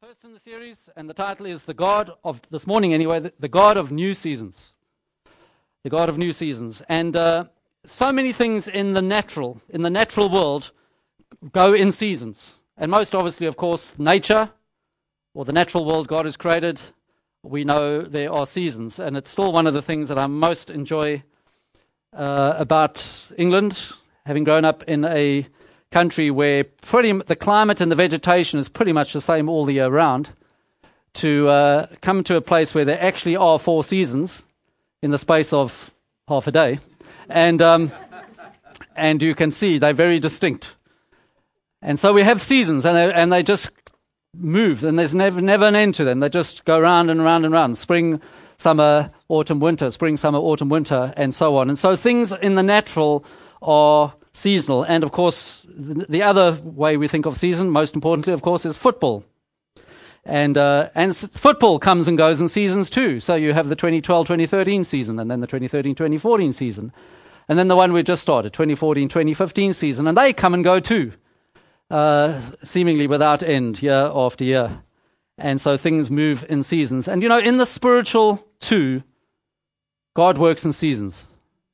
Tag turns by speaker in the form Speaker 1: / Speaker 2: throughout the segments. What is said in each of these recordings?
Speaker 1: First in the series, and the title is the God of, this morning anyway, the God of New Seasons. The God of New Seasons. And so many things in the natural world, go in seasons. And most obviously, of course, nature, or the natural world God has created, we know there are seasons. And it's still one of the things that I most enjoy about England, having grown up in a country where the climate and the vegetation is pretty much the same all the year round, to come to a place where there actually are 4 seasons in the space of half a day, and you can see they're very distinct. And so we have seasons, and they just move, and there's never an end to them. They just go round and round and round. Spring, summer, autumn, winter, spring, summer, autumn, winter, and so on. And so things in the natural are seasonal. And of course, the other way we think of season, most importantly, of course, is football. And football comes and goes in seasons too. So you have the 2012-2013 season, and then the 2013-2014 season, and then the one we just started, 2014-2015 season, and they come and go too, seemingly without end, year after year. And so things move in seasons. And in the spiritual too, God works in seasons.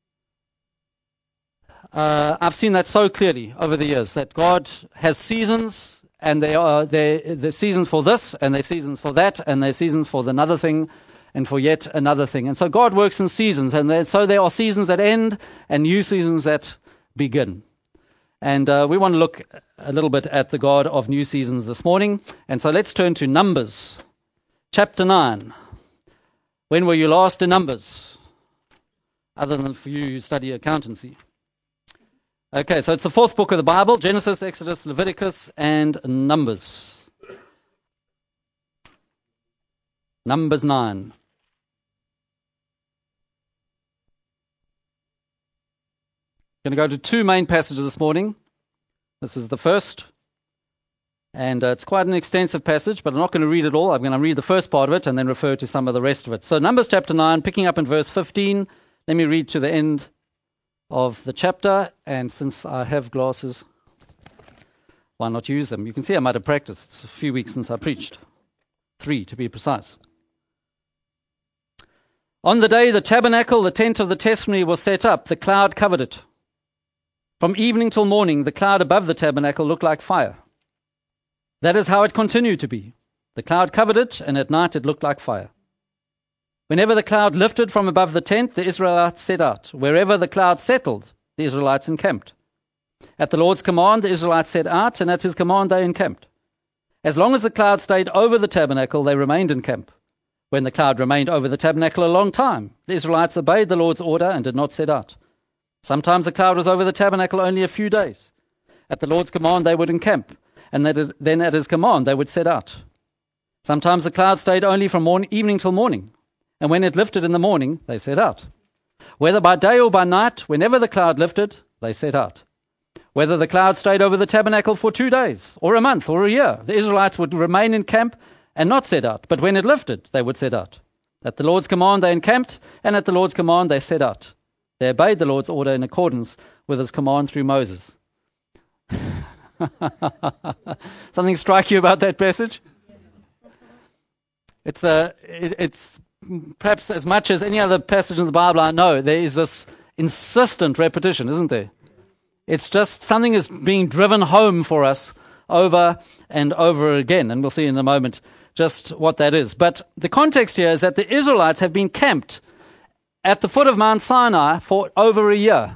Speaker 1: I've seen that so clearly over the years, that God has seasons, and there are seasons for this, and there are seasons for that, and there are seasons for another thing, and for yet another thing. And so God works in seasons, and so there are seasons that end and new seasons that begin. And we want to look a little bit at the God of new seasons this morning. And so let's turn to Numbers, chapter 9. When were you last in Numbers? Other than for you who study accountancy. Okay, so it's the 4th book of the Bible: Genesis, Exodus, Leviticus, and Numbers. Numbers 9. I'm going to go to 2 main passages this morning. This is the first, and it's quite an extensive passage, but I'm not going to read it all. I'm going to read the first part of it and then refer to some of the rest of it. So Numbers chapter 9, picking up in verse 15. Let me read to the end of the chapter, and since I have glasses, why not use them? You can see I'm out of practice. It's a few weeks since I preached. 3 to be precise. On the day the tabernacle, the tent of the testimony, was set up, the cloud covered it. From evening till morning, the cloud above the tabernacle looked like fire. That is how it continued to be. The cloud covered it, and at night it looked like fire. Whenever the cloud lifted from above the tent, the Israelites set out. Wherever the cloud settled, the Israelites encamped. At the Lord's command, the Israelites set out, and at his command they encamped. As long as the cloud stayed over the tabernacle, they remained in camp. When the cloud remained over the tabernacle a long time, the Israelites obeyed the Lord's order and did not set out. Sometimes the cloud was over the tabernacle only a few days. At the Lord's command, they would encamp, and then at his command, they would set out. Sometimes the cloud stayed only from evening till morning, and when it lifted in the morning, they set out. Whether by day or by night, whenever the cloud lifted, they set out. Whether the cloud stayed over the tabernacle for 2 days, or a month, or a year, the Israelites would remain in camp and not set out. But when it lifted, they would set out. At the Lord's command, they encamped, and at the Lord's command, they set out. They obeyed the Lord's order in accordance with his command through Moses. Something strike you about that passage? It's perhaps as much as any other passage in the Bible I know, there is this insistent repetition, isn't there? It's just something is being driven home for us over and over again, and we'll see in a moment just what that is. But the context here is that the Israelites have been camped at the foot of Mount Sinai for over a year.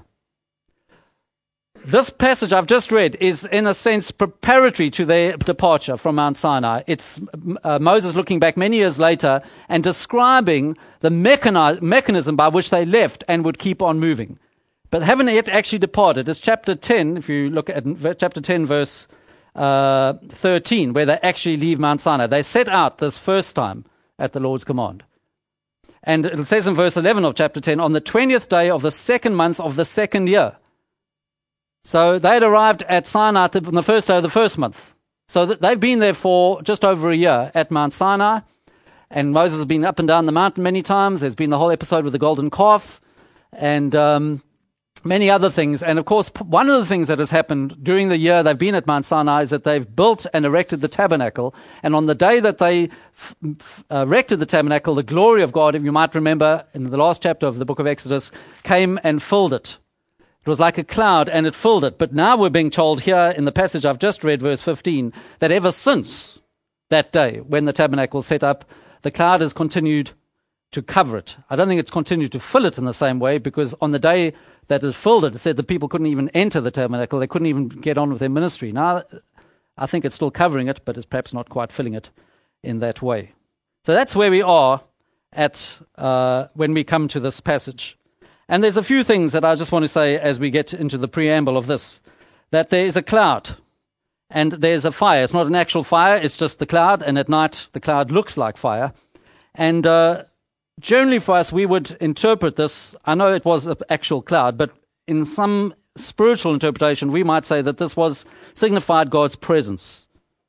Speaker 1: This passage I've just read is, in a sense, preparatory to their departure from Mount Sinai. It's Moses looking back many years later and describing the mechanism by which they left and would keep on moving. But they haven't yet actually departed. It's chapter 10, if you look at chapter 10, verse 13, where they actually leave Mount Sinai. They set out this first time at the Lord's command. And it says in verse 11 of chapter 10, on the 20th day of the 2nd month of the 2nd year. So they had arrived at Sinai on the first day of the 1st month. So they've been there for just over a year at Mount Sinai. And Moses has been up and down the mountain many times. There's been the whole episode with the golden calf. And many other things. And of course, one of the things that has happened during the year they've been at Mount Sinai is that they've built and erected the tabernacle. And on the day that they erected the tabernacle, the glory of God, if you might remember in the last chapter of the book of Exodus, came and filled it. It was like a cloud and it filled it. But now we're being told here in the passage I've just read, verse 15, that ever since that day when the tabernacle was set up, the cloud has continued to cover it. I don't think it's continued to fill it in the same way, because on the day that it filled it, it said the people couldn't even enter the tabernacle. They couldn't even get on with their ministry. Now, I think it's still covering it, but it's perhaps not quite filling it in that way. So that's where we are at when we come to this passage. And there's a few things that I just want to say as we get into the preamble of this, that there is a cloud and there's a fire. It's not an actual fire, it's just the cloud, and at night the cloud looks like fire. And generally for us, we would interpret this, I know it was an actual cloud, but in some spiritual interpretation, we might say that this signified God's presence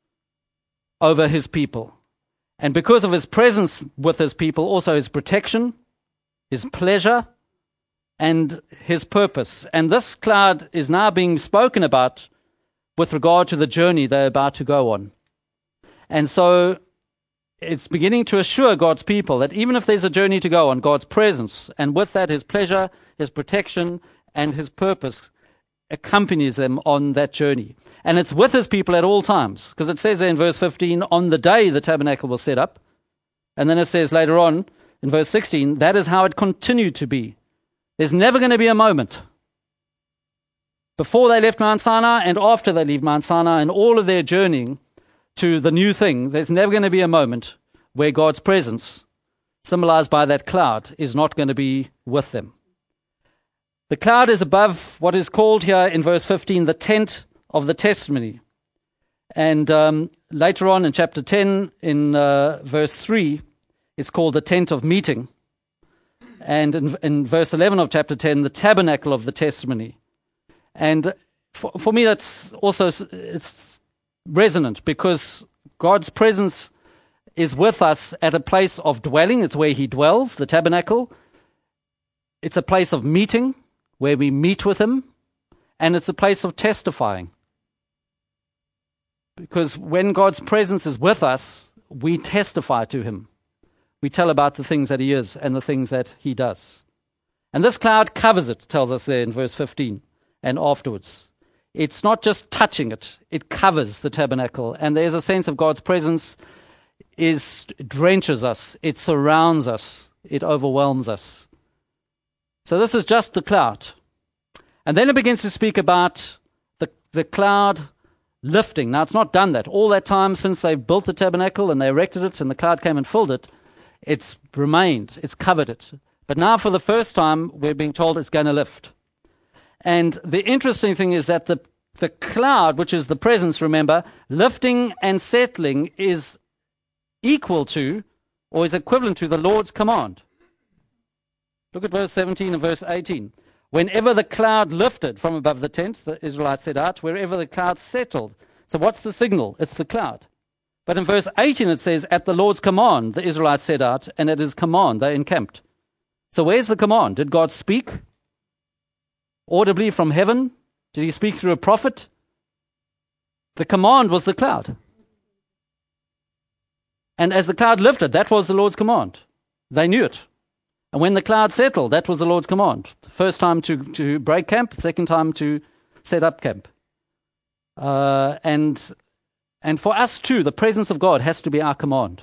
Speaker 1: over his people. And because of his presence with his people, also his protection, his pleasure, and his purpose. And this cloud is now being spoken about with regard to the journey they're about to go on. And so it's beginning to assure God's people that even if there's a journey to go on, God's presence, and with that his pleasure, his protection, and his purpose accompanies them on that journey. And it's with his people at all times, because it says there in verse 15, on the day the tabernacle was set up. And then it says later on in verse 16, that is how it continued to be. There's never going to be a moment before they left Mount Sinai and after they leave Mount Sinai and all of their journeying to the new thing, there's never going to be a moment where God's presence, symbolized by that cloud, is not going to be with them. The cloud is above what is called here in verse 15 the tent of the testimony. And later on in chapter 10, in verse 3, it's called the tent of meeting. And in verse 11 of chapter 10, the tabernacle of the testimony. And for me, that's also, it's resonant, because God's presence is with us at a place of dwelling. It's where he dwells, the tabernacle. It's a place of meeting, where we meet with him. And it's a place of testifying. Because when God's presence is with us, we testify to him. We tell about the things that he is and the things that he does. And this cloud covers it, tells us there in verse 15 and afterwards. It's not just touching it, it covers the tabernacle. And there's a sense of God's presence drenches us, it surrounds us, it overwhelms us. So this is just the cloud. And then it begins to speak about the cloud lifting. Now, it's not done that. All that time since they built the tabernacle and they erected it and the cloud came and filled it, it's remained, it's covered it. But now for the first time, we're being told it's going to lift. And the interesting thing is that the cloud, which is the presence, remember, lifting and settling is equal to, or is equivalent to, the Lord's command. Look at verse 17 and verse 18. Whenever the cloud lifted from above the tent, the Israelites set out, wherever the cloud settled. So what's the signal? It's the cloud. But in verse 18 it says, at the Lord's command, the Israelites set out, and at his command they encamped. So where's the command? Did God speak audibly from heaven? Did he speak through a prophet? The command was the cloud. And as the cloud lifted, that was the Lord's command. They knew it. And when the cloud settled, that was the Lord's command. The first time to break camp, the second time to set up camp. And for us too, the presence of God has to be our command.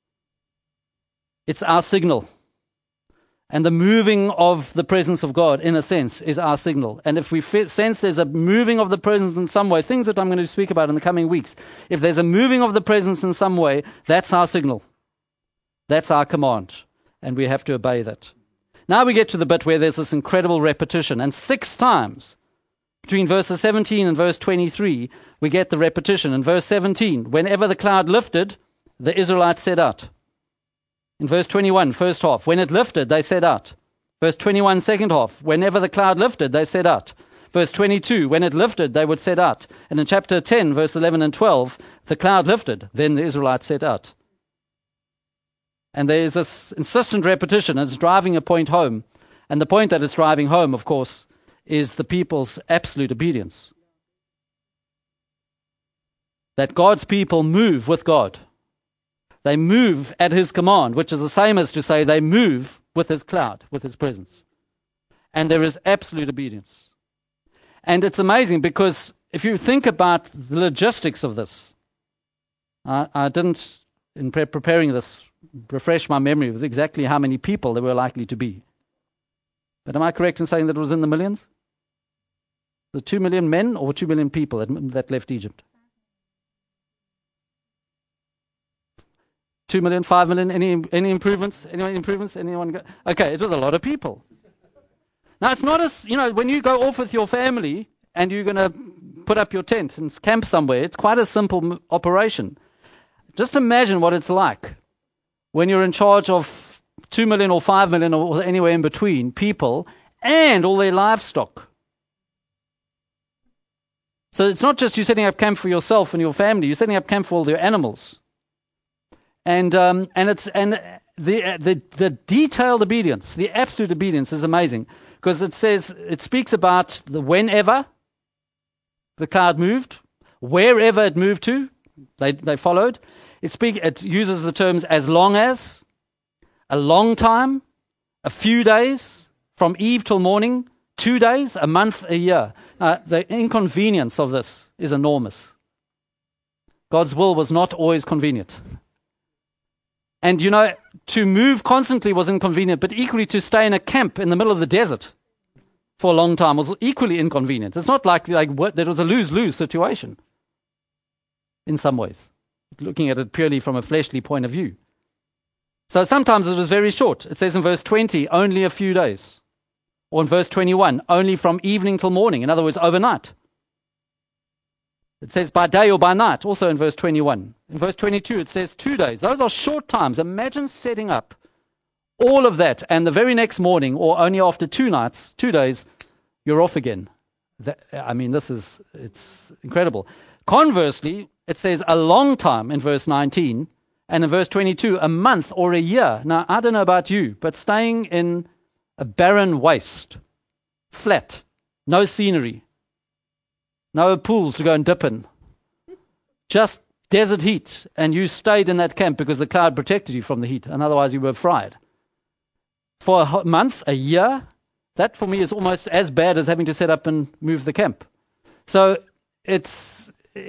Speaker 1: It's our signal. And the moving of the presence of God, in a sense, is our signal. And if we sense there's a moving of the presence in some way, things that I'm going to speak about in the coming weeks, if there's a moving of the presence in some way, that's our signal. That's our command. And we have to obey that. Now we get to the bit where there's this incredible repetition. And 6 times, between verses 17 and verse 23, we get the repetition. In verse 17, whenever the cloud lifted, the Israelites set out. In verse 21, first half, when it lifted, they set out. Verse 21, second half, whenever the cloud lifted, they set out. Verse 22, when it lifted, they would set out. And in chapter 10, verse 11 and 12, the cloud lifted, then the Israelites set out. And there is this insistent repetition. It's driving a point home. And the point that it's driving home, of course, is the people's absolute obedience. That God's people move with God. They move at his command, which is the same as to say they move with his cloud, with his presence. And there is absolute obedience. And it's amazing because if you think about the logistics of this, I didn't, in preparing this, refresh my memory with exactly how many people there were likely to be. But am I correct in saying that it was in the millions? The 2 million men or 2 million people that left Egypt? 2 million, 5 million, any improvements? Anyone improvements? Anyone? Okay, it was a lot of people. Now, it's not as, when you go off with your family and you're going to put up your tent and camp somewhere, it's quite a simple operation. Just imagine what it's like when you're in charge of 2 million or 5 million or anywhere in between people and all their livestock. So it's not just you setting up camp for yourself and your family, you're setting up camp for all your animals. And the detailed obedience, the absolute obedience is amazing because it speaks about the whenever the cloud moved, wherever it moved to, they followed. It uses the terms as long as, a long time, a few days, from eve till morning, 2 days, a month, a year. The inconvenience of this is enormous. God's will was not always convenient. And to move constantly was inconvenient, but equally to stay in a camp in the middle of the desert for a long time was equally inconvenient. It's not like there was a lose-lose situation in some ways, looking at it purely from a fleshly point of view. So sometimes it was very short. It says in verse 20, only a few days. Or in verse 21, only from evening till morning. In other words, overnight. It says by day or by night, also in verse 21. In verse 22, it says 2 days. Those are short times. Imagine setting up all of that, and the very next morning, or only after 2 nights, 2 days, you're off again. It's incredible. Conversely, it says a long time in verse 19, and in verse 22, a month or a year. Now, I don't know about you, but staying in a barren waste, flat, no scenery, no pools to go and dip in, just desert heat, and you stayed in that camp because the cloud protected you from the heat, and otherwise you were fried. For a month, a year, that for me is almost as bad as having to set up and move the camp. So it's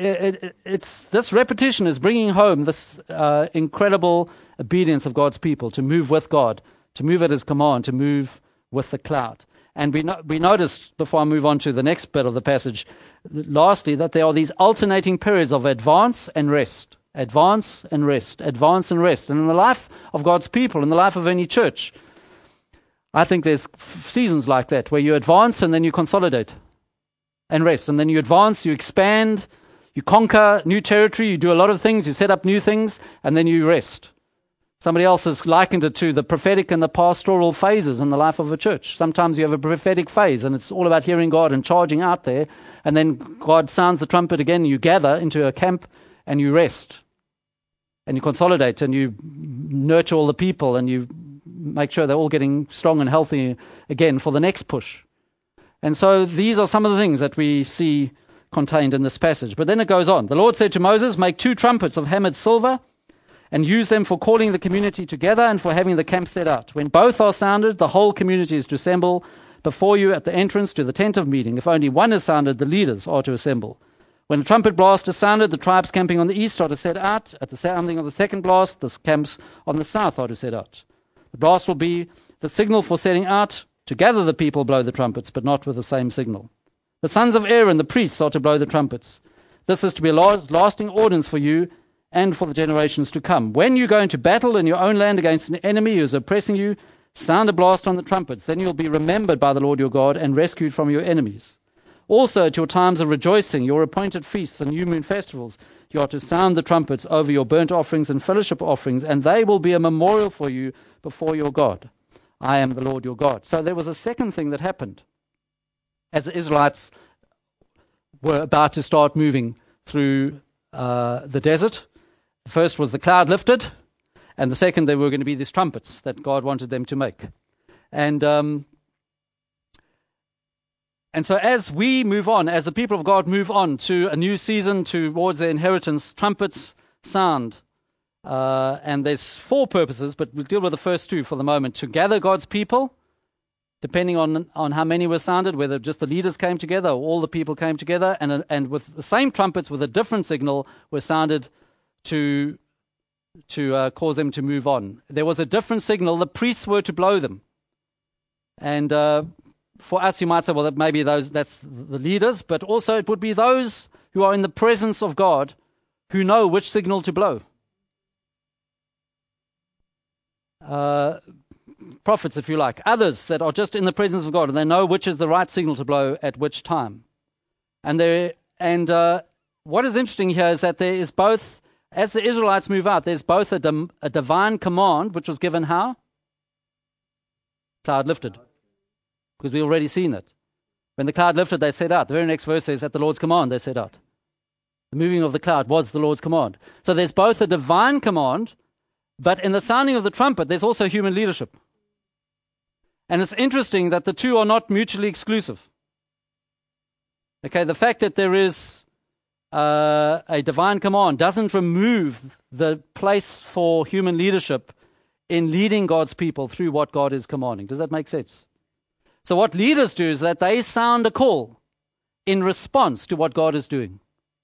Speaker 1: this repetition is bringing home this incredible obedience of God's people to move with God, to move at his command, to move with the cloud. And we noticed, before I move on to the next bit of the passage, lastly, that there are these alternating periods of advance and rest. Advance and rest. Advance and rest. And in the life of God's people, in the life of any church, I think there's seasons like that where you advance and then you consolidate and rest. And then you advance, you expand, you conquer new territory, you do a lot of things, you set up new things, and then you rest. Somebody else has likened it to the prophetic and the pastoral phases in the life of a church. Sometimes you have a prophetic phase, and it's all about hearing God and charging out there, and then God sounds the trumpet again, you gather into a camp, and you rest. And you consolidate, and you nurture all the people, and you make sure they're all getting strong and healthy again for the next push. And so these are some of the things that we see contained in this passage. But then it goes on. The Lord said to Moses, make 2 trumpets of hammered silver, and use them for calling the community together and for having the camp set out. When both are sounded, the whole community is to assemble before you at the entrance to the tent of meeting. If only one is sounded, the leaders are to assemble. When the trumpet blast is sounded, the tribes camping on the east are to set out. At the sounding of the second blast, the camps on the south are to set out. The blast will be the signal for setting out. Together the people blow the trumpets, but not with the same signal. The sons of Aaron, the priests, are to blow the trumpets. This is to be a lasting ordinance for you and for the generations to come. When you go into battle in your own land against an enemy who is oppressing you, sound a blast on the trumpets. Then you'll be remembered by the Lord your God and rescued from your enemies. Also, at your times of rejoicing, your appointed feasts and new moon festivals, you are to sound the trumpets over your burnt offerings and fellowship offerings, and they will be a memorial for you before your God. I am the Lord your God. So there was a second thing that happened as the Israelites were about to start moving through the desert. The first was the cloud lifted, and the second, there were going to be these trumpets that God wanted them to make. And And so as we move on, as the people of God move on to a new season, towards their inheritance, trumpets sound. And there's 4 purposes, but we'll deal with the first 2 for the moment. To gather God's people, depending on how many were sounded, whether just the leaders came together or all the people came together, and with the same trumpets with a different signal were sounded to cause them to move on. There was a different signal. The priests were to blow them. And for us, you might say, well, that maybe that's the leaders, but also it would be those who are in the presence of God who know which signal to blow. Prophets, if you like, others that are just in the presence of God, and they know which is the right signal to blow at which time. And what is interesting here is that there is both, as the Israelites move out, there's both a divine command, which was given how? Cloud lifted. Because we've already seen it. When the cloud lifted, they set out. The very next verse says, at the Lord's command, they set out. The moving of the cloud was the Lord's command. So there's both a divine command, but in the sounding of the trumpet, there's also human leadership. And it's interesting that the 2 are not mutually exclusive. Okay, the fact that there is a divine command doesn't remove the place for human leadership in leading God's people through what God is commanding. Does that make sense? So what leaders do is that they sound a call in response to what God is doing.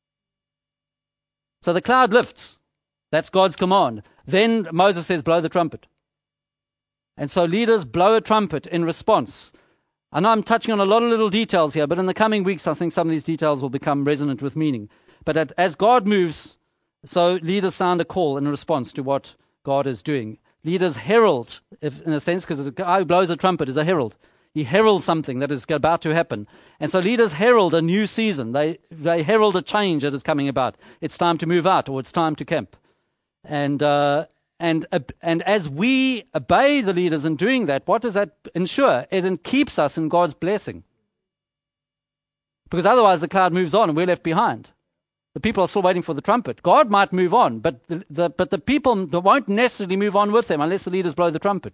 Speaker 1: So the cloud lifts. That's God's command. Then Moses says, blow the trumpet. And so leaders blow a trumpet in response. I know I'm touching on a lot of little details here, but in the coming weeks, I think some of these details will become resonant with meaning. But as God moves, so leaders sound a call in response to what God is doing. Leaders herald, in a sense, because a guy who blows a trumpet is a herald. He heralds something that is about to happen. And so leaders herald a new season. They herald a change that is coming about. It's time to move out, or it's time to camp. And as we obey the leaders in doing that, what does that ensure? It keeps us in God's blessing. Because otherwise the cloud moves on and we're left behind. The people are still waiting for the trumpet. God might move on, but the people won't necessarily move on with them unless the leaders blow the trumpet.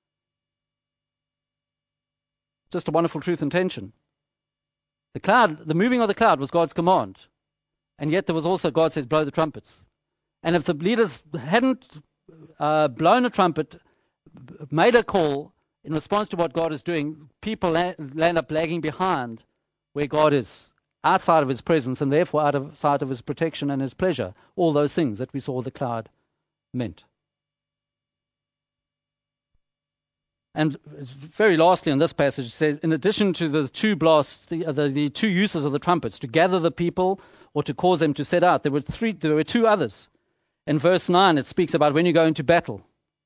Speaker 1: Just a wonderful truth and tension. The moving of the cloud was God's command. And yet there was also, God says, blow the trumpets. And if the leaders hadn't blown a trumpet, made a call in response to what God is doing, people land up lagging behind where God is, outside of his presence, and therefore outside of his protection and his pleasure. All those things that we saw the cloud meant. And very lastly in this passage, it says, in addition to the 2 blasts, the 2 uses of the trumpets, to gather the people or to cause them to set out, there were 2 others. In verse 9, it speaks about when you go into battle.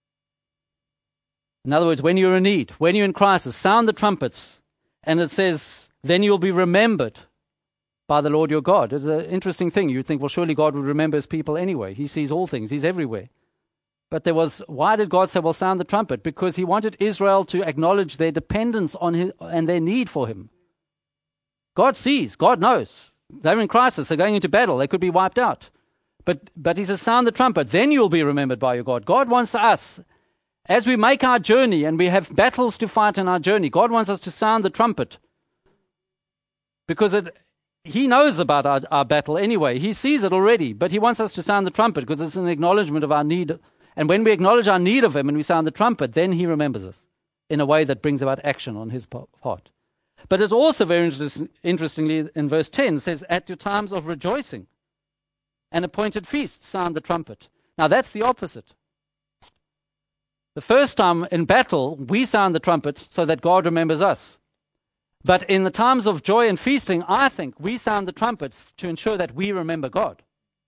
Speaker 1: In other words, when you're in need, when you're in crisis, sound the trumpets. And it says, then you'll be remembered by the Lord your God. It's an interesting thing. You'd think, well, surely God would remember his people anyway. He sees all things. He's everywhere. But why did God say, well, sound the trumpet? Because he wanted Israel to acknowledge their dependence on him and their need for him. God sees, God knows. They're in crisis, they're going into battle, they could be wiped out. But he says, sound the trumpet, then you'll be remembered by your God. God wants us, as we make our journey and we have battles to fight in our journey, God wants us to sound the trumpet. Because he knows about our battle anyway. He sees it already, but he wants us to sound the trumpet because it's an acknowledgement of our need. And when we acknowledge our need of him and we sound the trumpet, then he remembers us in a way that brings about action on his part. But it's also very interestingly in verse 10 says, at your times of rejoicing and appointed feasts, sound the trumpet. Now that's the opposite. The first time in battle, we sound the trumpet so that God remembers us. But in the times of joy and feasting, I think we sound the trumpets to ensure that we remember God.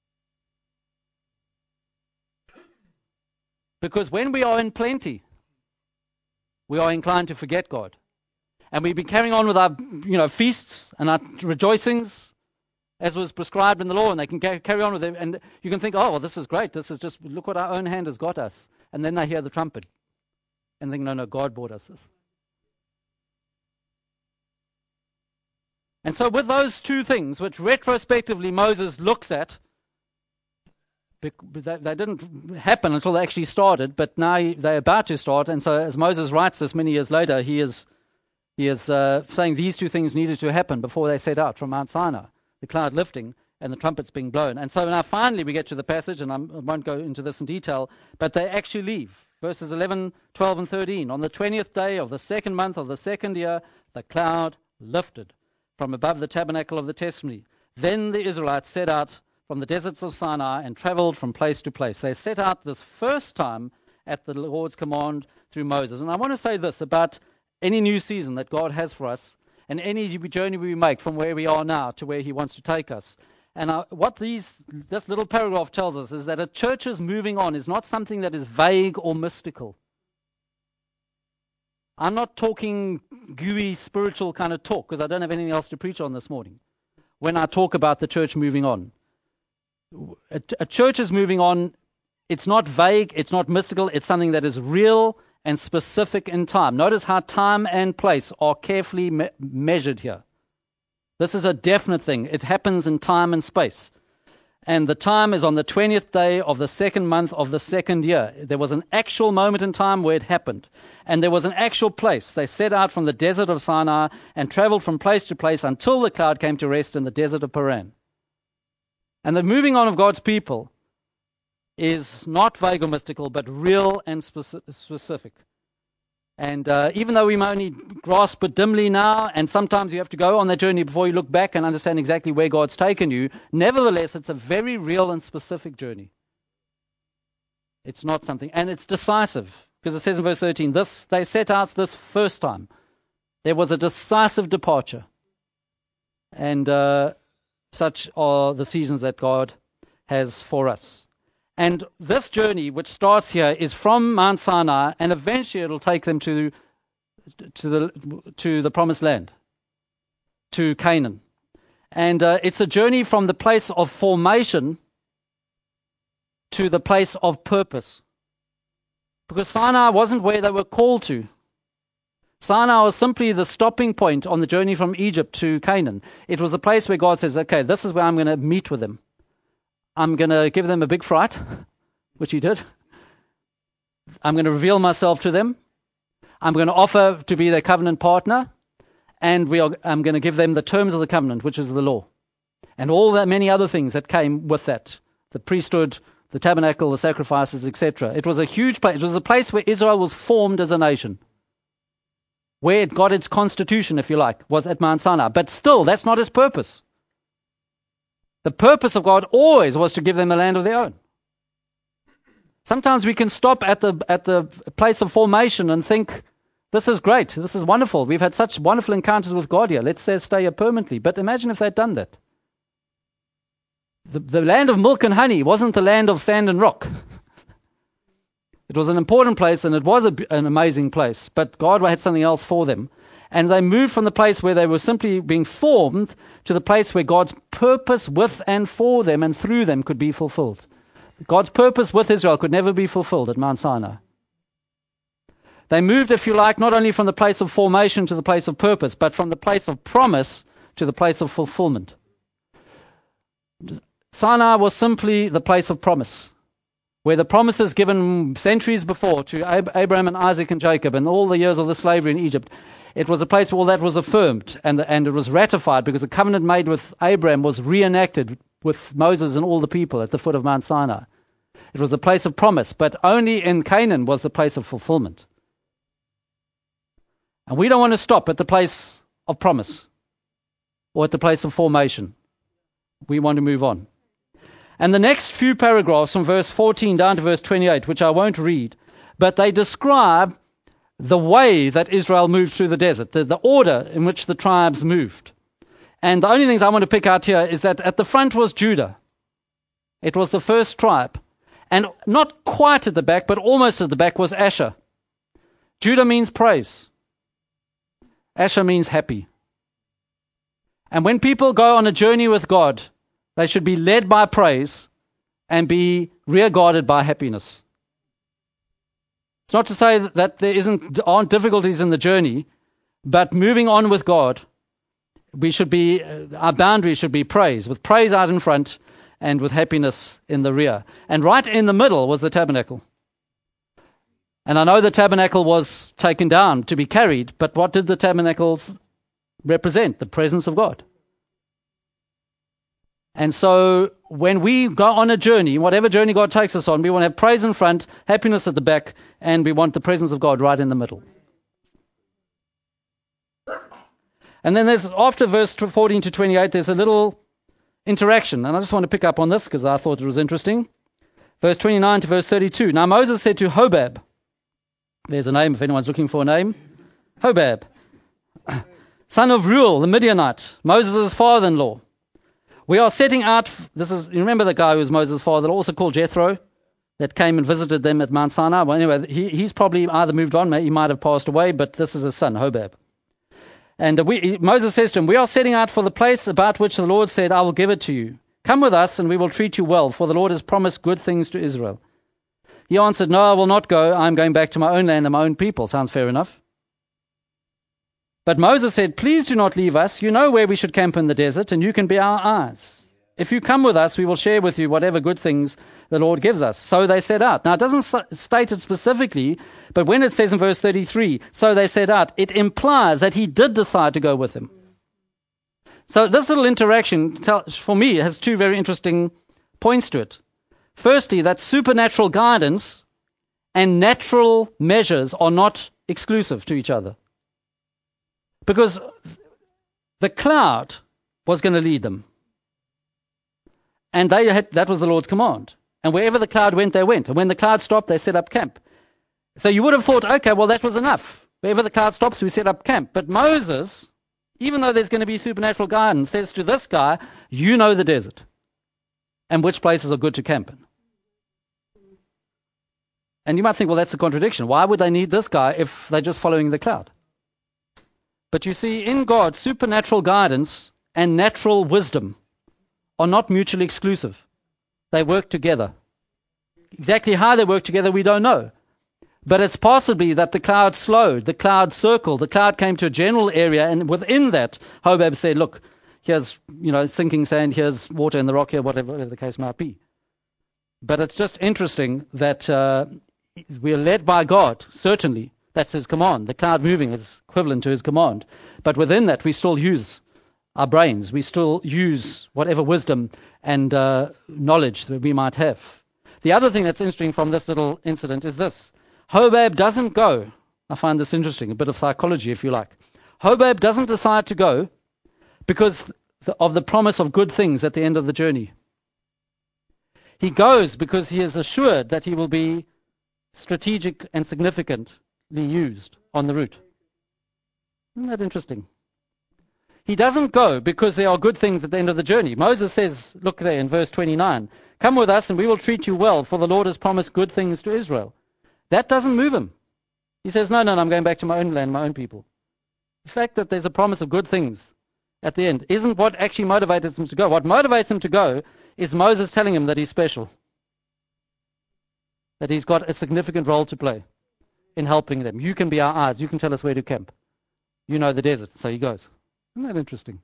Speaker 1: Because when we are in plenty, we are inclined to forget God. And we've been carrying on with our feasts and our rejoicings as was prescribed in the law, and they can carry on with it. And you can think, oh, well, this is great. This is just, look what our own hand has got us. And then they hear the trumpet and think, no, God brought us this. And so with those 2 things, which retrospectively Moses looks at, they didn't happen until they actually started, but now they're about to start. And so as Moses writes this many years later, he is He is saying these two things needed to happen before they set out from Mount Sinai, the cloud lifting and the trumpets being blown. And so now finally we get to the passage, and I won't go into this in detail, but they actually leave. Verses 11, 12, and 13. On the 20th day of the second month of the second year, the cloud lifted from above the tabernacle of the testimony. Then the Israelites set out from the deserts of Sinai and traveled from place to place. They set out this first time at the Lord's command through Moses. And I want to say this about any new season that God has for us and any journey we make from where we are now to where he wants to take us. And what this little paragraph tells us is that a church's moving on is not something that is vague or mystical. I'm not talking gooey spiritual kind of talk because I don't have anything else to preach on this morning when I talk about the church moving on. A church is moving on. It's not vague. It's not mystical. It's something that is real and specific in time. Notice how time and place are carefully measured here. This is a definite thing. It happens in time and space. And the time is on the 20th day of the second month of the second year. There was an actual moment in time where it happened. And there was an actual place. They set out from the desert of Sinai and traveled from place to place until the cloud came to rest in the desert of Paran. And the moving on of God's people is not vague or mystical, but real and specific. And even though we may only grasp it dimly now, and sometimes you have to go on that journey before you look back and understand exactly where God's taken you, nevertheless, it's a very real and specific journey. It's not something, and it's decisive, because it says in verse 13, they set out this first time. There was a decisive departure. And such are the seasons that God has for us. And this journey, which starts here, is from Mount Sinai, and eventually it'll take them to the promised land, to Canaan. And it's a journey from the place of formation to the place of purpose. Because Sinai wasn't where they were called to. Sinai was simply the stopping point on the journey from Egypt to Canaan. It was a place where God says, okay, this is where I'm going to meet with them. I'm going to give them a big fright, which he did. I'm going to reveal myself to them. I'm going to offer to be their covenant partner. And I'm going to give them the terms of the covenant, which is the law. And all that many other things that came with that. The priesthood, the tabernacle, the sacrifices, etc. It was a huge place. It was a place where Israel was formed as a nation. Where it got its constitution, if you like, was at Mount Sinai. But still, that's not its purpose. The purpose of God always was to give them a land of their own. Sometimes we can stop at the place of formation and think, this is great, this is wonderful. We've had such wonderful encounters with God here. Let's stay here permanently. But imagine if they'd done that. The land of milk and honey wasn't the land of sand and rock. It was an important place, and it was an amazing place. But God had something else for them. And they moved from the place where they were simply being formed to the place where God's purpose with and for them and through them could be fulfilled. God's purpose with Israel could never be fulfilled at Mount Sinai. They moved, if you like, not only from the place of formation to the place of purpose, but from the place of promise to the place of fulfillment. Sinai was simply the place of promise, where the promises given centuries before to Abraham and Isaac and Jacob and all the years of the slavery in Egypt, it was a place where all that was affirmed and it was ratified because the covenant made with Abraham was reenacted with Moses and all the people at the foot of Mount Sinai. It was the place of promise, but only in Canaan was the place of fulfillment. And we don't want to stop at the place of promise or at the place of formation. We want to move on. And the next few paragraphs from verse 14 down to verse 28, which I won't read, but they describe the way that Israel moved through the desert, the order in which the tribes moved. And the only things I want to pick out here is that at the front was Judah. It was the first tribe. And not quite at the back, but almost at the back was Asher. Judah means praise. Asher means happy. And when people go on a journey with God, they should be led by praise and be rear-guarded by happiness. It's not to say that there aren't difficulties in the journey, but moving on with God, our boundary should be praise, with praise out in front and with happiness in the rear. And right in the middle was the tabernacle. And I know the tabernacle was taken down to be carried, but what did the tabernacles represent? The presence of God. And so when we go on a journey, whatever journey God takes us on, we want to have praise in front, happiness at the back, and we want the presence of God right in the middle. And then there's, after verse 14 to 28, there's a little interaction. And I just want to pick up on this because I thought it was interesting. Verse 29 to verse 32. Now Moses said to Hobab, there's a name if anyone's looking for a name. Hobab, son of Reuel, the Midianite, Moses' father-in-law. We are setting out, you remember the guy who was Moses' father, also called Jethro, that came and visited them at Mount Sinai? Well, anyway, he's probably either moved on, he might have passed away, but this is his son, Hobab. And Moses says to him, we are setting out for the place about which the Lord said, I will give it to you. Come with us, and we will treat you well, for the Lord has promised good things to Israel. He answered, no, I will not go. I am going back to my own land and my own people. Sounds fair enough. But Moses said, please do not leave us. You know where we should camp in the desert, and you can be our eyes. If you come with us, we will share with you whatever good things the Lord gives us. So they set out. Now, it doesn't state it specifically, but when it says in verse 33, so they set out, it implies that he did decide to go with them. So this little interaction, for me, has two very interesting points to it. Firstly, that supernatural guidance and natural measures are not exclusive to each other. Because the cloud was going to lead them. And that was the Lord's command. And wherever the cloud went, they went. And when the cloud stopped, they set up camp. So you would have thought, okay, well, that was enough. Wherever the cloud stops, we set up camp. But Moses, even though there's going to be supernatural guidance, says to this guy, you know the desert and which places are good to camp in. And you might think, well, that's a contradiction. Why would they need this guy if they're just following the cloud? But you see, in God, supernatural guidance and natural wisdom are not mutually exclusive. They work together. Exactly how they work together, we don't know. But it's possibly that the cloud slowed, the cloud circled, the cloud came to a general area, and within that, Hobab said, look, here's sinking sand, here's water in the rock here, whatever the case might be. But it's just interesting that we are led by God, certainly. That's his command. The cloud moving is equivalent to his command. But within that, we still use our brains. We still use whatever wisdom and knowledge that we might have. The other thing that's interesting from this little incident is this. Hobab doesn't go. I find this interesting, a bit of psychology, if you like. Hobab doesn't decide to go because of the promise of good things at the end of the journey. He goes because he is assured that he will be strategic and significantly used on the route. Isn't that interesting? He doesn't go because there are good things at the end of the journey. Moses says, look there in verse 29, come with us and we will treat you well, for the Lord has promised good things to Israel. That doesn't move him. He says, no, I'm going back to my own land, my own people. The fact that there's a promise of good things at the end isn't what actually motivates him to go. What motivates him to go is Moses telling him that he's special, that he's got a significant role to play in helping them. You can be our eyes. You can tell us where to camp. You know the desert. So he goes. Isn't that interesting?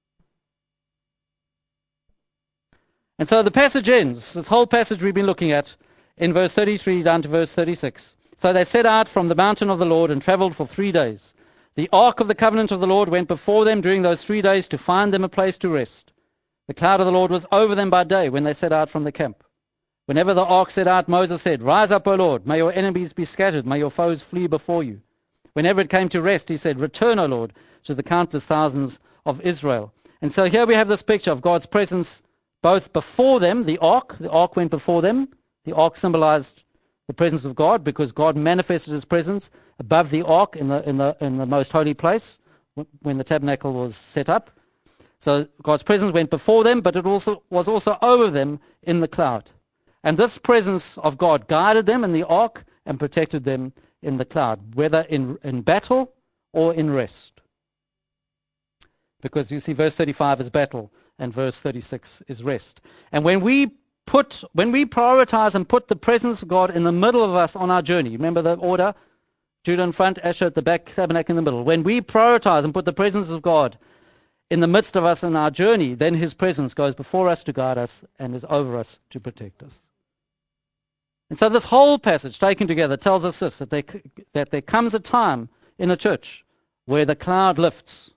Speaker 1: And so the passage ends, this whole passage we've been looking at, in verse 33 down to verse 36. So they set out from the mountain of the Lord and traveled for 3 days. The ark of the covenant of the Lord went before them during those 3 days to find them a place to rest. The cloud of the Lord was over them by day when they set out from the camp. Whenever the ark set out, Moses said, rise up, O Lord, may your enemies be scattered, may your foes flee before you. Whenever it came to rest, he said, return, O Lord, to the countless thousands of Israel. And so here we have this picture of God's presence both before them, the ark went before them. The ark symbolized the presence of God because God manifested his presence above the ark in the most holy place when the tabernacle was set up. So God's presence went before them, but it also was also over them in the cloud. And this presence of God guided them in the ark and protected them in the cloud, whether in battle or in rest. Because you see, verse 35 is battle and verse 36 is rest. And when we prioritize and put the presence of God in the middle of us on our journey, remember the order? Judah in front, Asher at the back, tabernacle in the middle. When we prioritize and put the presence of God in the midst of us in our journey, then his presence goes before us to guide us and is over us to protect us. And so this whole passage taken together tells us this, that there comes a time in a church where the cloud lifts,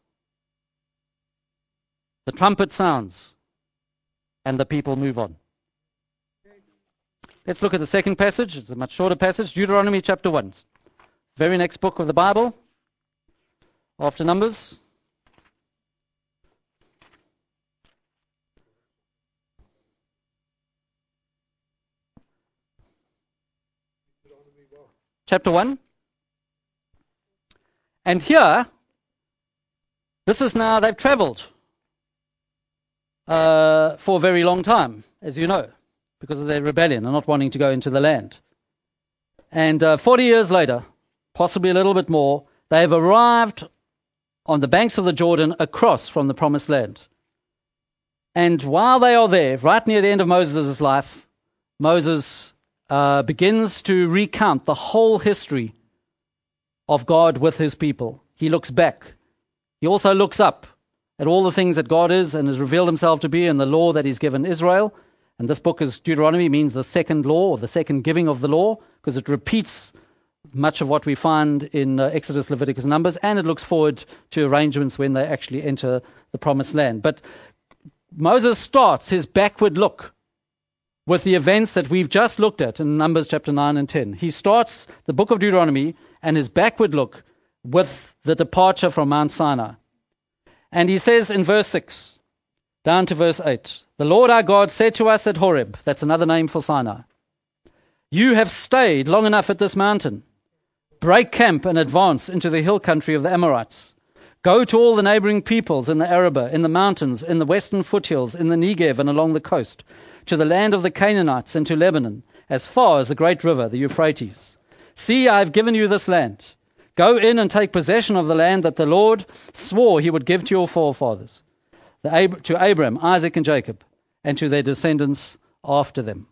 Speaker 1: the trumpet sounds, and the people move on. Let's look at the second passage. It's a much shorter passage, Deuteronomy chapter 1. Very next book of the Bible, after Numbers. Chapter 1. And here, this is now, they've traveled for a very long time, as you know, because of their rebellion and not wanting to go into the land. And 40 years later, possibly a little bit more, they have arrived on the banks of the Jordan across from the promised land. And while they are there, right near the end of Moses' life, Moses begins to recount the whole history of God with his people. He looks back. He also looks up at all the things that God is and has revealed himself to be in the law that he's given Israel. And this book is Deuteronomy, means the second law, or the second giving of the law, because it repeats much of what we find in Exodus, Leviticus, Numbers, and it looks forward to arrangements when they actually enter the promised land. But Moses starts his backward look with the events that we've just looked at in Numbers chapter 9 and 10. He starts the book of Deuteronomy and his backward look with the departure from Mount Sinai. And he says in verse 6, down to verse 8, the Lord our God said to us at Horeb, that's another name for Sinai, you have stayed long enough at this mountain. Break camp and advance into the hill country of the Amorites. Go to all the neighboring peoples in the Arabah, in the mountains, in the western foothills, in the Negev and along the coast, to the land of the Canaanites and to Lebanon, as far as the great river, the Euphrates. See, I have given you this land. Go in and take possession of the land that the Lord swore he would give to your forefathers, to Abraham, Isaac, and Jacob, and to their descendants after them.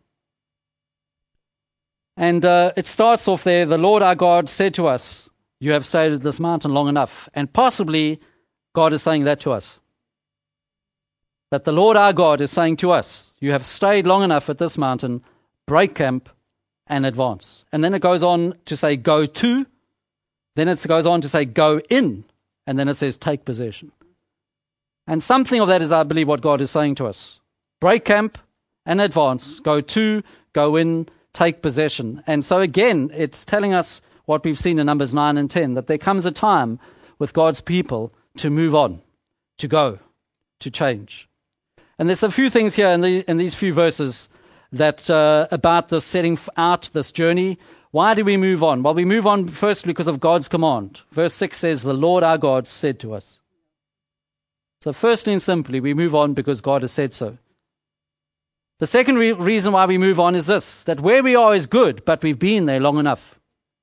Speaker 1: And it starts off there, the Lord our God said to us, you have stayed at this mountain long enough. And possibly God is saying that to us. That the Lord our God is saying to us, you have stayed long enough at this mountain, break camp and advance. And then it goes on to say go to, then it goes on to say go in, and then it says take possession. And something of that is, I believe, what God is saying to us. Break camp and advance, go to, go in, take possession. And so again, it's telling us what we've seen in Numbers 9 and 10, that there comes a time with God's people to move on, to go, to change. And there's a few things here in these few verses that about this setting out this journey. Why do we move on? Well, we move on first because of God's command. Verse 6 says, the Lord our God said to us. So firstly and simply, we move on because God has said so. The second reason why we move on is this, that where we are is good, but we've been there long enough.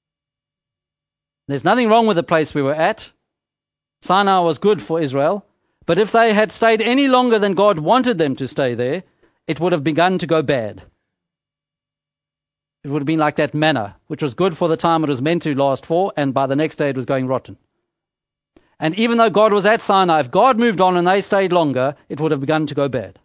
Speaker 1: There's nothing wrong with the place we were at. Sinai was good for Israel, but if they had stayed any longer than God wanted them to stay there, it would have begun to go bad. It would have been like that manna, which was good for the time it was meant to last for, and by the next day it was going rotten. And even though God was at Sinai, if God moved on and they stayed longer, it would have begun to go bad.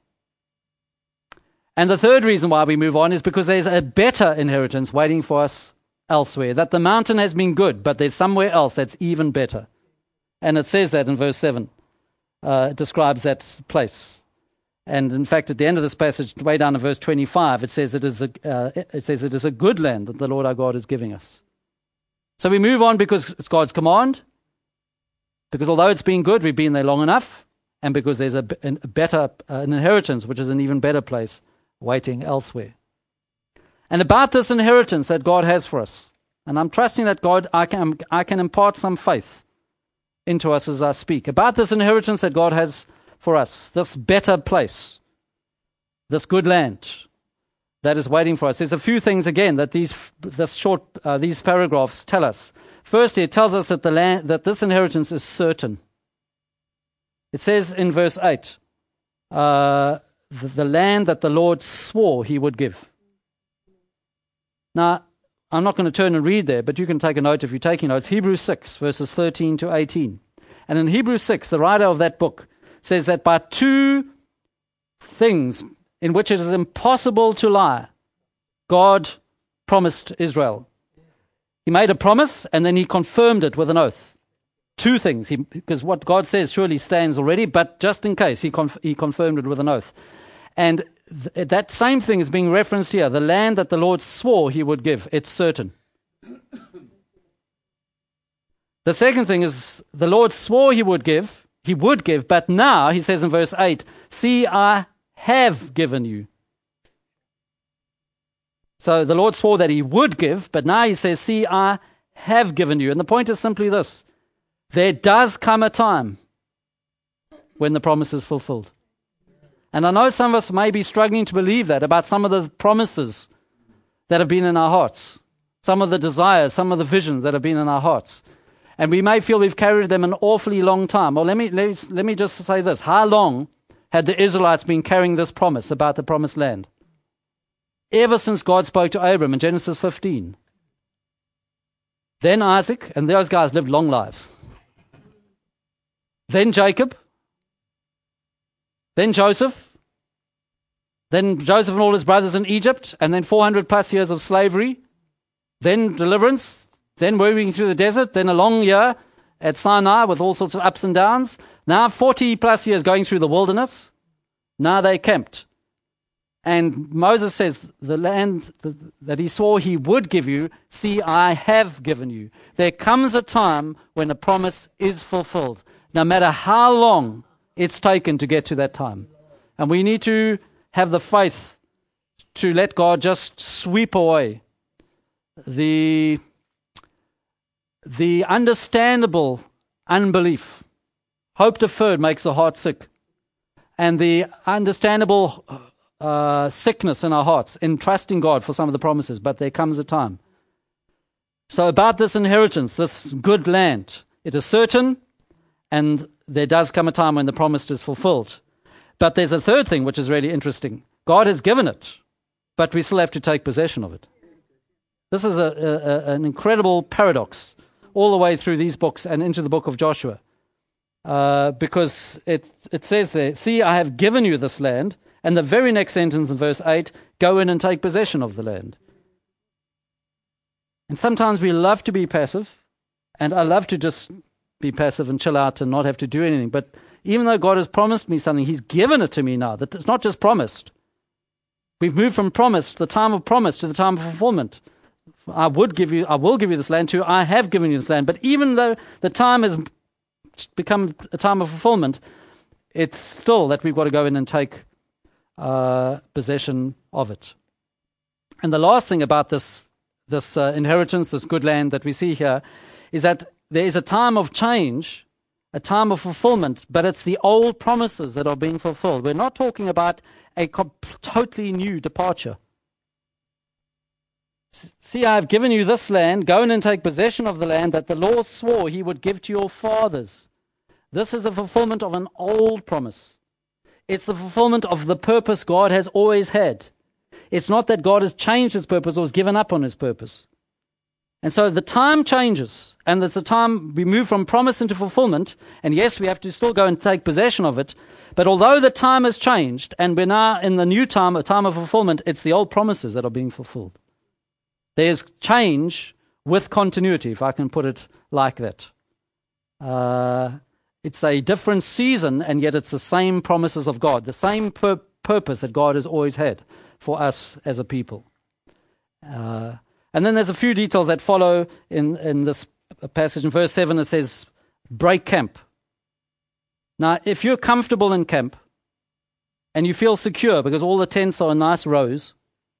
Speaker 1: And the third reason why we move on is because there's a better inheritance waiting for us elsewhere, that the mountain has been good, but there's somewhere else that's even better. And it says that in verse 7. It describes that place. And in fact, at the end of this passage, way down in verse 25, it says it is a good land that the Lord our God is giving us. So we move on because it's God's command, because although it's been good, we've been there long enough, and because there's an inheritance, which is an even better place, waiting elsewhere. And about this inheritance that God has for us, and I'm trusting that God, I can impart some faith into us as I speak, about this inheritance that God has for us, this better place, this good land that is waiting for us. There's a few things again that these paragraphs tell us. Firstly, it tells us that this inheritance is certain. It says in verse 8, the land that the Lord swore he would give. Now, I'm not going to turn and read there, but you can take a note if you're taking notes. Hebrews 6, verses 13 to 18. And in Hebrews 6, the writer of that book says that by two things in which it is impossible to lie, God promised Israel. He made a promise and then he confirmed it with an oath. Two things, because what God says surely stands already, but just in case, he confirmed it with an oath. And that same thing is being referenced here. The land that the Lord swore he would give, it's certain. The second thing is the Lord swore he would give, but now, he says in verse 8, see, I have given you. So the Lord swore that he would give, but now he says, see, I have given you. And the point is simply this. There does come a time when the promise is fulfilled. And I know some of us may be struggling to believe that about some of the promises that have been in our hearts, some of the desires, some of the visions that have been in our hearts. And we may feel we've carried them an awfully long time. Well, let me just say this. How long had the Israelites been carrying this promise about the promised land? Ever since God spoke to Abram in Genesis 15. Then Isaac, and those guys lived long lives. Then Jacob. Then Joseph. Then Joseph and all his brothers in Egypt. And then 400 plus years of slavery. Then deliverance. Then moving through the desert. Then a long year at Sinai with all sorts of ups and downs. Now 40 plus years going through the wilderness. Now they camped. And Moses says, the land that he swore he would give you, see, I have given you. There comes a time when a promise is fulfilled, no matter how long it's taken to get to that time. And we need to have the faith to let God just sweep away the understandable unbelief. Hope deferred makes the heart sick. And the understandable sickness in our hearts in trusting God for some of the promises, but there comes a time. So about this inheritance, this good land, it is certain, and there does come a time when the promise is fulfilled. But there's a third thing which is really interesting. God has given it, but we still have to take possession of it. This is an incredible paradox all the way through these books and into the book of Joshua. Because it says there, see, I have given you this land. And the very next sentence in verse 8, go in and take possession of the land. And sometimes we love to be passive, and I love to just be passive and chill out and not have to do anything. But even though God has promised me something, he's given it to me now. That it's not just promised. We've moved from promise, the time of promise, to the time of fulfillment. I will give you this land too. I have given you this land. But even though the time has become a time of fulfillment, it's still that we've got to go in and take possession of it. And the last thing about this inheritance, this good land that we see here, is that there is a time of change, a time of fulfillment, but it's the old promises that are being fulfilled. We're not talking about a totally new departure. See, I have given you this land. Go in and take possession of the land that the Lord swore he would give to your fathers. This is a fulfillment of an old promise. It's the fulfillment of the purpose God has always had. It's not that God has changed his purpose or has given up on his purpose. And so the time changes, and it's a time we move from promise into fulfillment, and yes, we have to still go and take possession of it, but although the time has changed, and we're now in the new time, a time of fulfillment, it's the old promises that are being fulfilled. There's change with continuity, if I can put it like that. It's a different season, and yet it's the same promises of God, the same purpose that God has always had for us as a people. And then there's a few details that follow in this passage. In verse 7, it says, break camp. Now, if you're comfortable in camp, and you feel secure because all the tents are in nice rows,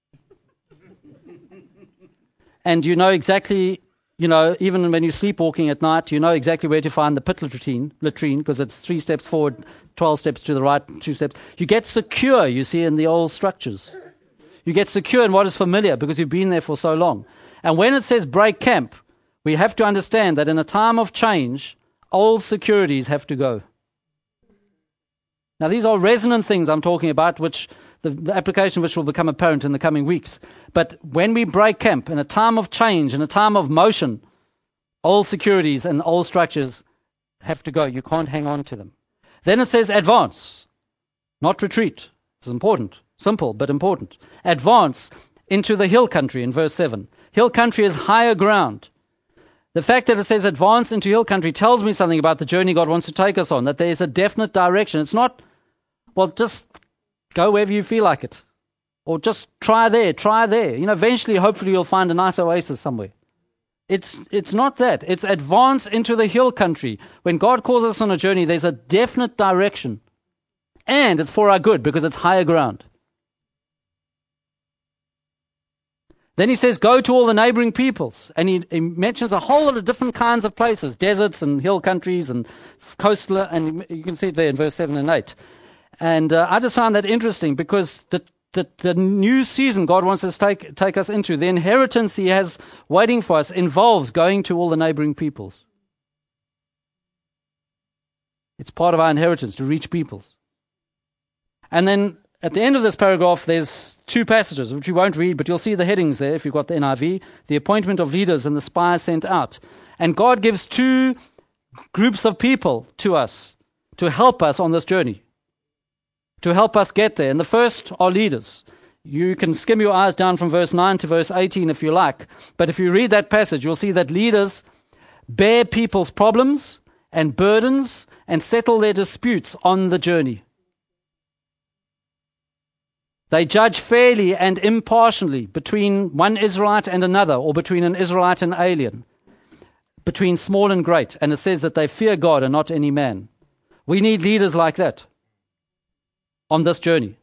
Speaker 1: and you know exactly... even when you're sleepwalking at night, you know exactly where to find the pit latrine because it's 3 steps forward, 12 steps to the right, 2 steps. You get secure, you see, in the old structures. You get secure in what is familiar because you've been there for so long. And when it says break camp, we have to understand that in a time of change, old securities have to go. Now, these are resonant things I'm talking about, which the application of which will become apparent in the coming weeks. But when we break camp in a time of change, in a time of motion, old securities and old structures have to go. You can't hang on to them. Then it says advance, not retreat. It's important. Simple, but important. Advance into the hill country in verse 7. Hill country is higher ground. The fact that it says advance into hill country tells me something about the journey God wants to take us on, that there is a definite direction. It's not, well, just go wherever you feel like it. Or just try there. Eventually, hopefully, you'll find a nice oasis somewhere. It's not that. It's advance into the hill country. When God calls us on a journey, there's a definite direction. And it's for our good because it's higher ground. Then he says, go to all the neighboring peoples. And he mentions a whole lot of different kinds of places, deserts and hill countries and coastal. And you can see it there in verse 7 and 8. And I just found that interesting because the new season God wants us to take us into, the inheritance he has waiting for us, involves going to all the neighboring peoples. It's part of our inheritance to reach peoples. And then at the end of this paragraph, there's two passages, which we won't read, but you'll see the headings there if you've got the NIV, the appointment of leaders and the spies sent out. And God gives two groups of people to us to help us on this journey, to help us get there. And the first are leaders. You can skim your eyes down from verse 9 to verse 18 if you like. But if you read that passage, you'll see that leaders bear people's problems and burdens and settle their disputes on the journey. They judge fairly and impartially between one Israelite and another, or between an Israelite and alien, between small and great. And it says that they fear God and not any man. We need leaders like that on this journey.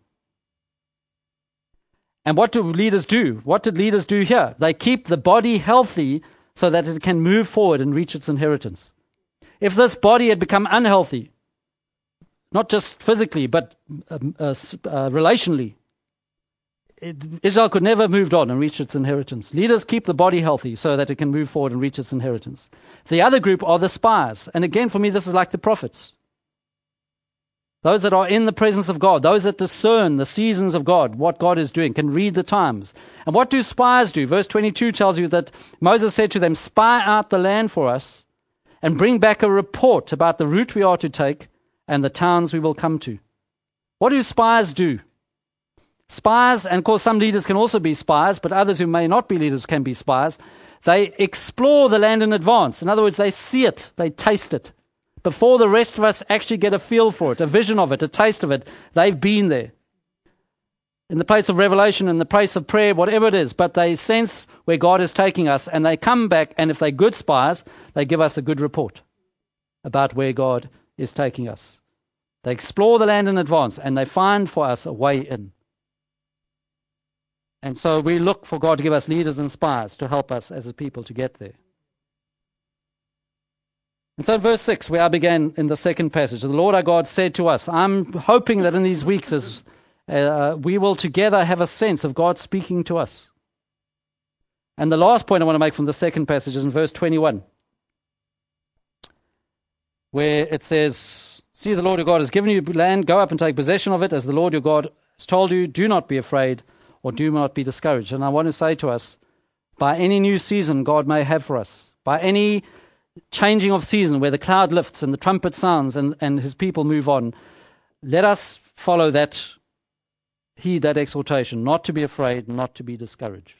Speaker 1: And what do leaders do? What did leaders do here? They keep the body healthy so that it can move forward and reach its inheritance. If this body had become unhealthy, not just physically, but relationally, Israel could never have moved on and reached its inheritance. Leaders keep the body healthy so that it can move forward and reach its inheritance. The other group are the spies. And again, for me, this is like the prophets. Those that are in the presence of God, those that discern the seasons of God, what God is doing, can read the times. And what do spies do? Verse 22 tells you that Moses said to them, spy out the land for us and bring back a report about the route we are to take and the towns we will come to. What do spies do? Spies, and of course some leaders can also be spies, but others who may not be leaders can be spies. They explore the land in advance. In other words, they see it, they taste it. Before the rest of us actually get a feel for it, a vision of it, a taste of it, they've been there. In the place of revelation, in the place of prayer, whatever it is, but they sense where God is taking us, and they come back, and if they're good spies, they give us a good report about where God is taking us. They explore the land in advance, and they find for us a way in. And so we look for God to give us leaders and spies to help us as a people to get there. And so in verse 6, where I began in the second passage, the Lord our God said to us, I'm hoping that in these weeks as we will together have a sense of God speaking to us. And the last point I want to make from the second passage is in verse 21, where it says, see, the Lord your God has given you land, go up and take possession of it, as the Lord your God has told you, do not be afraid, or do not be discouraged. And I want to say to us, by any new season God may have for us, by any changing of season where the cloud lifts and the trumpet sounds and his people move on, let us follow that, heed that exhortation, not to be afraid, not to be discouraged.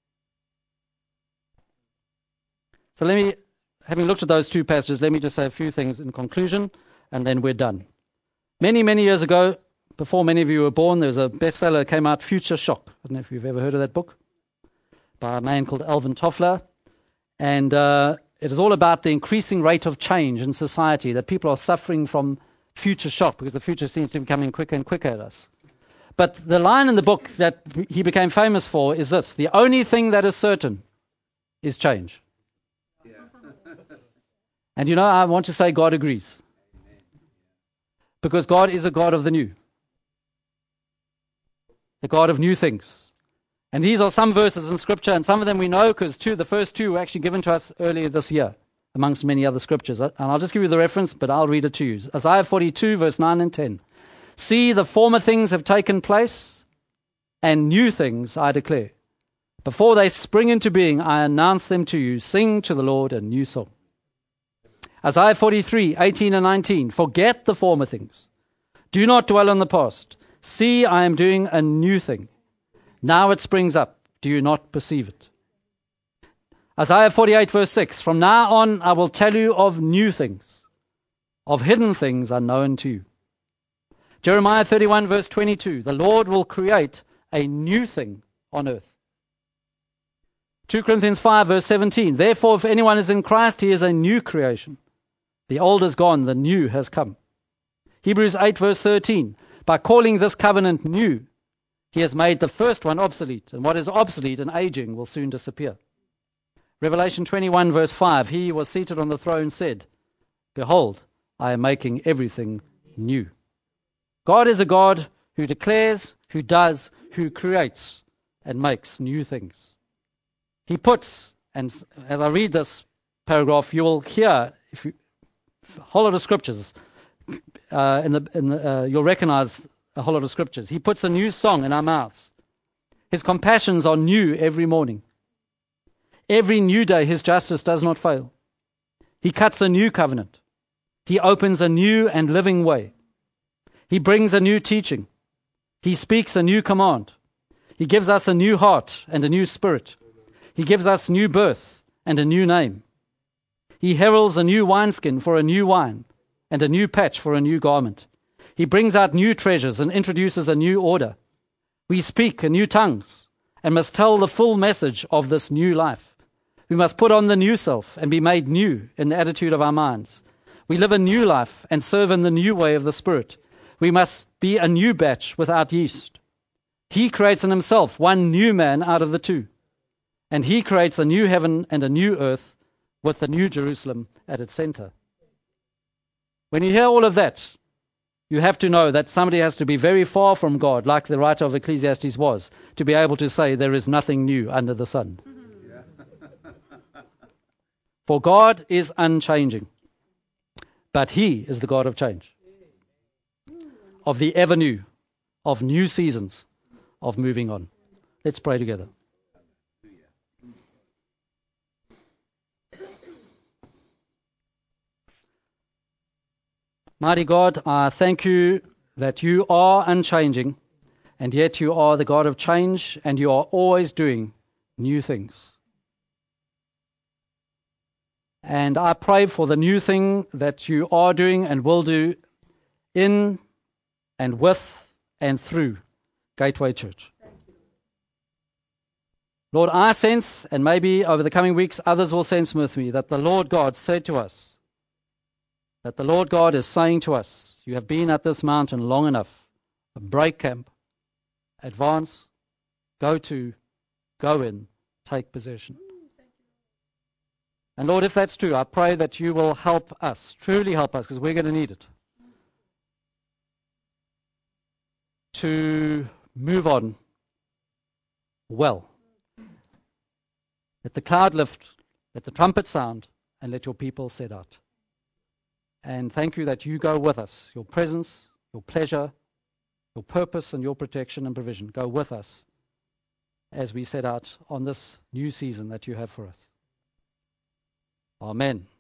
Speaker 1: So having looked at those two passages, let me just say a few things in conclusion, and then we're done. Many, many years ago, before many of you were born, there was a bestseller that came out, Future Shock. I don't know if you've ever heard of that book, by a man called Alvin Toffler. And it is all about the increasing rate of change in society, that people are suffering from future shock because the future seems to be coming quicker and quicker at us. But the line in the book that he became famous for is this: the only thing that is certain is change. Yeah. And I want to say God agrees. Because God is a God of the new. The God of new things. And these are some verses in Scripture, and some of them we know because the first two were actually given to us earlier this year, amongst many other Scriptures. And I'll just give you the reference, but I'll read it to you. Isaiah 42, verse 9 and 10. See, the former things have taken place, and new things I declare. Before they spring into being, I announce them to you. Sing to the Lord a new song. Isaiah 43, 18 and 19. Forget the former things. Do not dwell on the past. See, I am doing a new thing. Now it springs up. Do you not perceive it? Isaiah 48 verse 6, from now on I will tell you of new things, of hidden things unknown to you. Jeremiah 31 verse 22, the Lord will create a new thing on earth. 2 Corinthians 5 verse 17, therefore if anyone is in Christ, he is a new creation. The old is gone, the new has come. Hebrews 8 verse 13, by calling this covenant new, he has made the first one obsolete, and what is obsolete and aging will soon disappear. Revelation 21 verse 5, he who was seated on the throne said, behold, I am making everything new. God is a God who declares, who does, who creates, and makes new things. He puts, and as I read this paragraph, you will hear, a whole lot of scriptures, you'll recognize a whole lot of scriptures. He puts a new song in our mouths. His compassions are new every morning. Every new day his justice does not fail. He cuts a new covenant. He opens a new and living way. He brings a new teaching. He speaks a new command. He gives us a new heart and a new spirit. He gives us new birth and a new name. He heralds a new wineskin for a new wine and a new patch for a new garment. He brings out new treasures and introduces a new order. We speak in new tongues and must tell the full message of this new life. We must put on the new self and be made new in the attitude of our minds. We live a new life and serve in the new way of the Spirit. We must be a new batch without yeast. He creates in himself one new man out of the two. And he creates a new heaven and a new earth with the new Jerusalem at its center. When you hear all of that, you have to know that somebody has to be very far from God, like the writer of Ecclesiastes was, to be able to say there is nothing new under the sun. For God is unchanging, but he is the God of change, of the ever new, of new seasons, of moving on. Let's pray together. Mighty God, I thank you that you are unchanging, and yet you are the God of change, and you are always doing new things. And I pray for the new thing that you are doing and will do in and with and through Gateway Church. Lord, I sense, and maybe over the coming weeks others will sense with me, that the Lord God said to us, that the Lord God is saying to us, you have been at this mountain long enough. Break camp, advance, go in, take possession. And Lord, if that's true, I pray that you will help us, truly help us, because we're going to need it, to move on well. Let the cloud lift, let the trumpet sound, and let your people set out. And thank you that you go with us. Your presence, your pleasure, your purpose, and your protection and provision go with us as we set out on this new season that you have for us. Amen.